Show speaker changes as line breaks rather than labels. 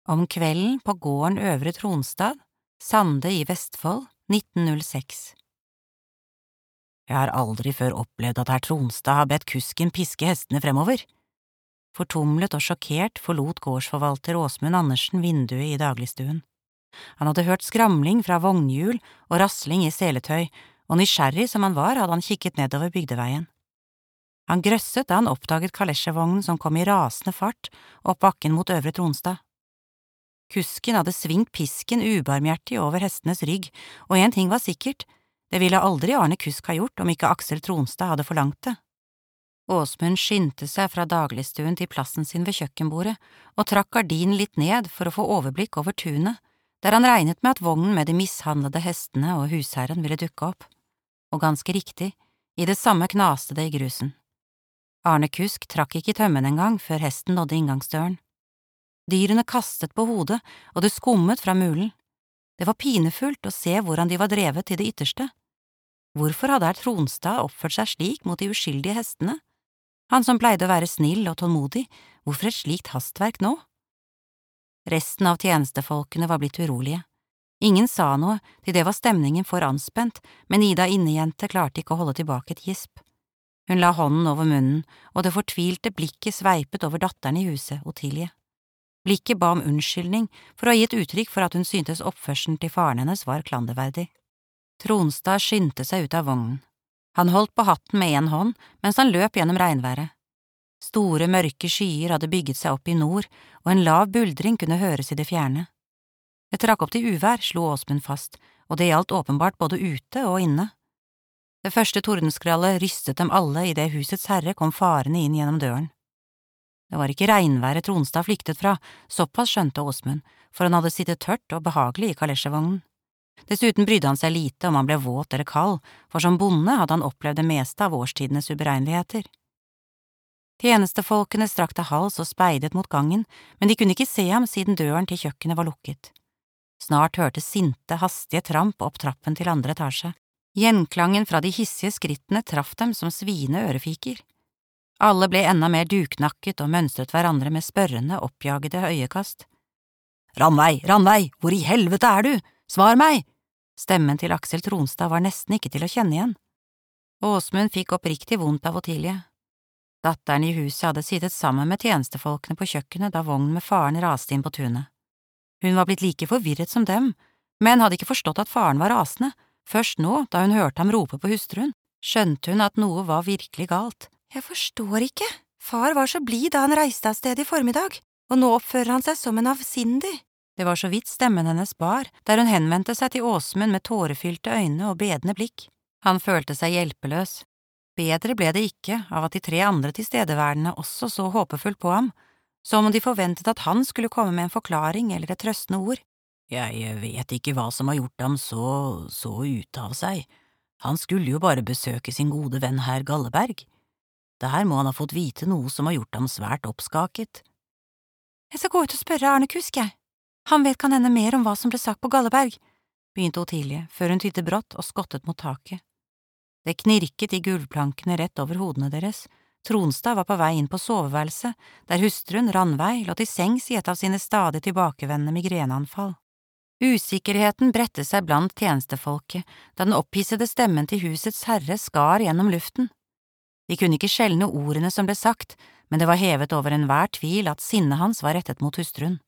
Om kvelden på gården Øvre Tronstad, Sande i Vestfold, 1906. Jeg har aldri før opplevd at herr Tronstad har bedt kusken piske hestene fremover. Fortumlet og sjokkert forlot gårdsforvalter Åsmund Andersen vinduet i dagligstuen. Han hadde hørt skramling fra vognhjul og rasling i seletøy, og nysgjerrig som han var, hadde han kikket nedover bygdeveien. Han grøsset da han oppdaget kalesjevognen som kom i rasende fart opp bakken mot Øvre Tronstad. Kusken hadde svingt pisken ubarmhjertig over hestenes rygg, og en ting var sikkert, det ville aldri Arne Kusk ha gjort om ikke Aksel Tronstad hadde forlangt det. Åsmund skyndte seg fra dagligstuen til plassen sin ved kjøkkenbordet og trakk gardinen litt ned for å få overblikk over tunet, der han regnet med at vognen med de mishandlede hestene og husherren ville dukke opp. Og ganske riktig, i det samme knaste det i grusen. Arne Kusk trakk ikke i tømmen engang før hesten nådde inngangsdøren. Dyrene kastet på hodet, og det skummet fra mulen. Det var pinefullt å se hvordan de var drevet til det ytterste. Hvorfor hadde herr Tronstad oppført seg slik mot de uskyldige hestene? Han som pleide å være snill og tålmodig, hvorfor et slikt hastverk nå? Resten av tjenestefolkene var blitt urolige. Ingen sa noe, til det var stemningen for anspent, men Ida innejente klarte ikke å holde tilbake et gisp. Hun la hånden over munnen, og det fortvilte blikket sveipet over datteren i huset, Ottilie. Blikket ba om unnskyldning for å ha gitt uttrykk for at hun syntes oppførselen til faren hennes var klanderverdig. Tronstad skyndte seg ut av vognen. Han holdt på hatten med en hånd mens han løp gjennom regnværet. Store, mørke skyer hadde bygget seg opp i nord, og en lav buldring kunne høres i det fjerne. Det trakk opp til uvær, slo Åsmund fast, og det gjaldt åpenbart både ute og inne. Det første tordenskrallet rystet dem alle idet husets herre kom farende inn gjennom døren. Det var ikke regnværet Tronstad flyktet fra, såpass skjønte Åsmund, for han hadde sittet tørt og behagelig i kalesjevognen. Dessuten brydde han seg lite om han ble våt eller kald, for som bonde hadde han opplevd det meste av årstidenes uberegneligheter. Tjenestefolkene strakte hals og speidet mot gangen, men de kunne ikke se ham siden døren til kjøkkenet var lukket. Snart hørtes sinte, hastige tramp opp trappen til andre etasje. Gjenklangen fra de hissige skrittene traff dem som sviende ørefiker. Alle ble enda mer duknakket og mønstret hverandre med spørrende, oppjagede øyekast. Ranveig, hvor i helvete er du? Svar meg! Stemmen til Aksel Tronstad var nesten ikke til å kjenne igjen. Åsmund fikk oppriktig vondt av Ottilie. Datteren i huset hadde sittet sammen med tjenestefolkene på kjøkkenet da vognen med faren raste inn på tunet. Hun var blitt like forvirret som dem, men hadde ikke forstått at faren var rasende. Først nå, da hun hørte ham rope på hustruen, skjønte hun at noe var virkelig galt. Jeg forstår ikke. Far var så blid da han reiste av sted i formiddag, og nå oppfører han seg som en avsindig. Det var så vidt stemmen hennes bar, der hun henvendte seg til Åsmund med tårefylte øyne og bedende blikk. Han følte seg hjelpeløs. Bedre ble det ikke av at de tre andre tilstedeværende også så håpefullt på ham, som om de forventet at han skulle komme med en forklaring eller et trøstende ord. Jeg vet ikke hva som har gjort ham så ute av seg. Han skulle jo bare besøke sin gode venn herr Galleberg. Der må han ha fått vite noe som har gjort ham svært oppskaket. Jeg skal gå ut og spørre Arne Kusk, jeg. Han vet kan hende mer om hva som ble sagt på Galleberg, begynte Ottilie, før hun tittet brått og skottet mot taket. Det knirket i gulvplankene rett over hodene deres. Tronstad var på vei inn på soveværelset, der hustruen Ranveig lå til sengs i et av sine stadig tilbakevendende migreneanfall. Usikkerheten bredte seg blant tjenestefolket da den opphissede stemmen til husets herre skar gjennom luften. De kunne ikke skjelne ordene som ble sagt, men det var hevet over enhver tvil at sinnet hans var rettet mot hustruen.